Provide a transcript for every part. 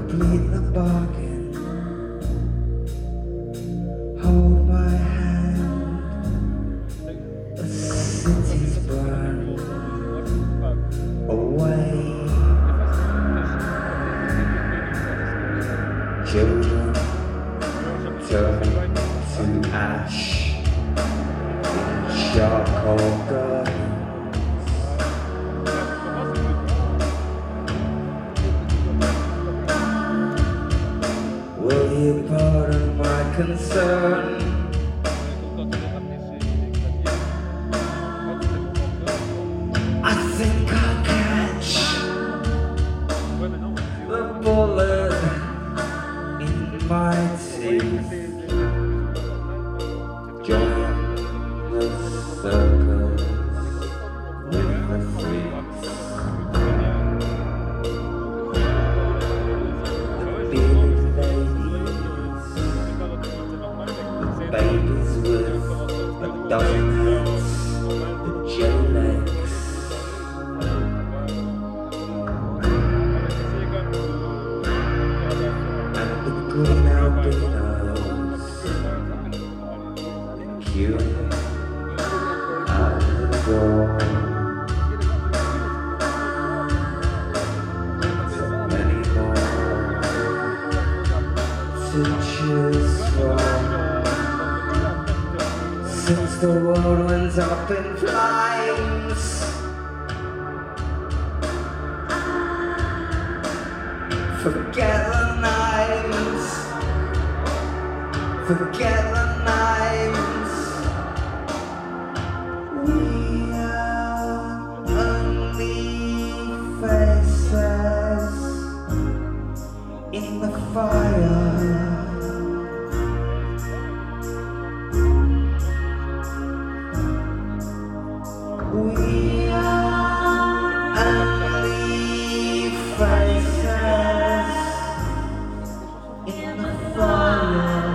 complete the bargain. Hold my hand. The city's burned away. Children turn to ash in charcoal gardens. Will you pardon my concern? I think I'll catch the bullet in my teeth. Join the circus with the freaks. The bearded ladies, the babies with a dozen hats, the jelly legs. And the green albinos queuing out the door. So many more to choose from. Since the world went up in flames, forget the names, forget the names. We are only faces in the fire. We are only faces in the fire.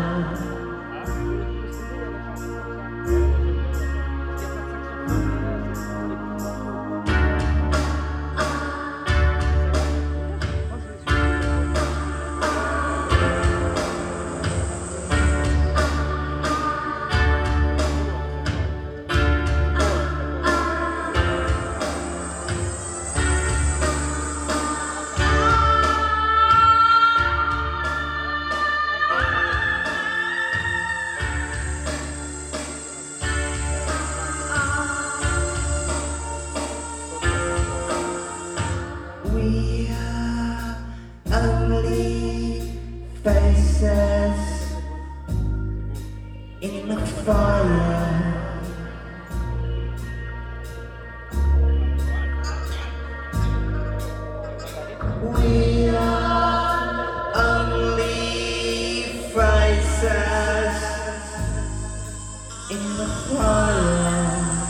We are only faces in the fire. We are only faces in the fire.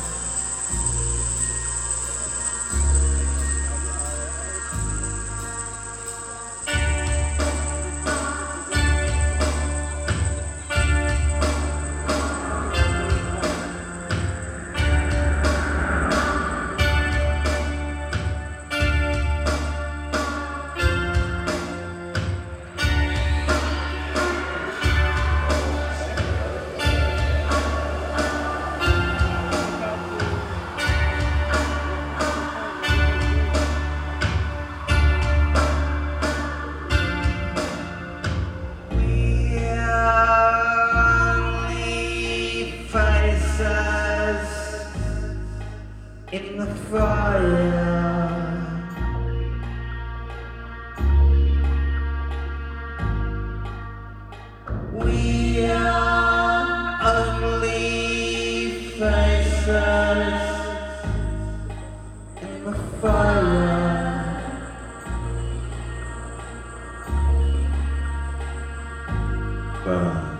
In the fire, we are only faces in the fire. Burn.